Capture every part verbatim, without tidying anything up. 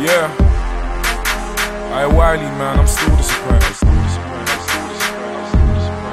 Yeah. Aye, Wiley, man, I'm still disappointed. Still disappointed. Still disappointed. Still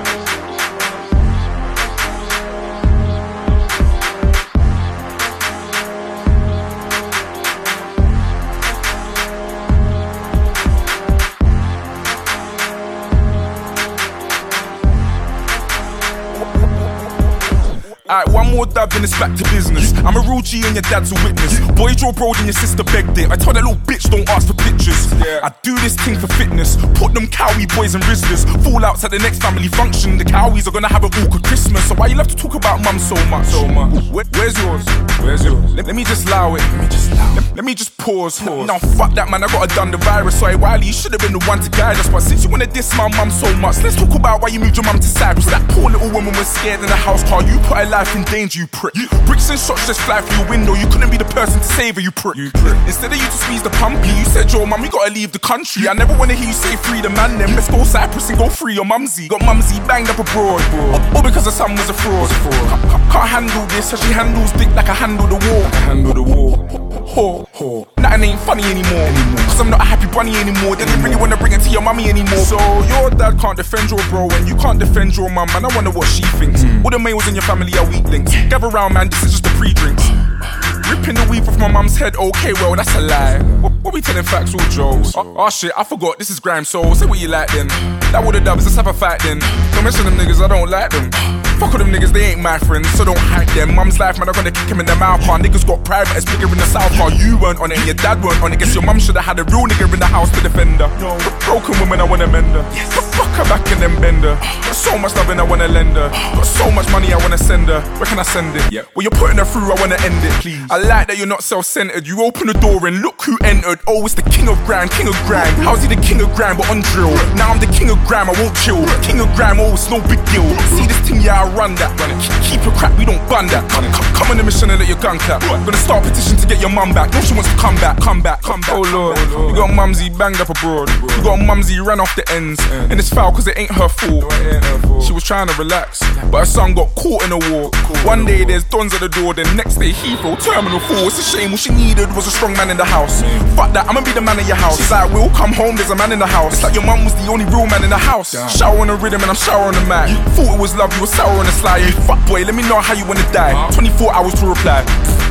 Alright, one more dab, then it's back to business. I'm a real G and your dad's a witness. Boy, draw bro, and your sister begged it. I told that little bitch, don't ask for pictures. Yeah. I do this thing for fitness. Put them cowie boys and rizzlers. Fallouts at the next family function. The cowies are gonna have an awkward Christmas. So why you love to talk about mum so much? So much. Where, where's yours? Where's yours? Let, let me just allow it. Let me just allow it. Let, let me just pause. pause. No, fuck that, man. I gotta done the virus. Sorry, Wiley, you should have been the one to guide us. But since you wanna diss my mum so much, let's talk about why you moved your mum to Cyprus. That poor little woman was scared in the house car. You put her life in danger, you prick. You, bricks and shots just fly through your window. You couldn't be the person to save her, you prick. You prick. Instead of you to squeeze the pumpy, you said, yo, mum, you gotta leave the country. I never wanna hear you say free the man then. Let's go Cyprus and go free your mumsy. Got mumsy banged up abroad. All, all because her son was a fraud. Can't, can't, can't handle this, so she handles dick like I handle the war. Like I handle the war. Ho, ho. Nothing ain't funny anymore. anymore. Cause I'm not a happy bunny anymore. They didn't really wanna bring it to your mummy anymore. So your dad can't defend your bro and you can't defend your mum. And I wonder what she thinks. Mm. All the males in your family are weak links. Gather round, man, this is just the pre-drinks. Ripping the weave off my mum's head, okay, well, that's a lie. What, what we telling facts, all jokes? Oh, oh shit, I forgot, this is grime, so say what you like then. That would've dubs, let's have a fight then. Don't mention them niggas, I don't like them. Fuck all them niggas, they ain't my friends, so don't hype them. Mum's life, man, I'm gonna kick him in the mouth. Our niggas got private, it's bigger in the south. Car. You weren't on it, and your dad weren't on it. Guess your mum should've had a real nigga in the house to defend her. No. Broken woman, I wanna mend her. Yes. Fuck her back and then bend her. Got so much loving, I wanna lend her. Got so much money, I wanna send her. Where can I send it? Yeah. Well, you're putting her through, I wanna end it, please. I like that you're not self-centered. You open the door and look who entered. Oh, it's the king of grime, king of grime. How's he the king of grime, but on drill? Now I'm the king of grime, I won't chill. King of grime, oh, it's no big deal. See this thing, yeah, I run that. Keep it crap, we don't bun that. Come, come, come on the mission and let your gun clap. Gonna start a petition to get your mum back. No, she wants to come back, come back, come back. Oh Lord, you got mumsy banged up abroad. You got mumsy ran off the ends. And it's foul cause it ain't her fault. She was trying to relax, but her son got caught in a war. One day there's dons at the door, then next day Heathrow, Terminal four. It's a shame, all she needed was a strong man in the house. Fuck that, I'ma be the man in your house. She's like, we'll come home, there's a man in the house. It's like your mum was the only real man in the house. Shower on the rhythm and I'm showering the mic. Thought it was love, you were sour on the sly. Fuck boy, let me know how you wanna die. twenty-four hours to reply.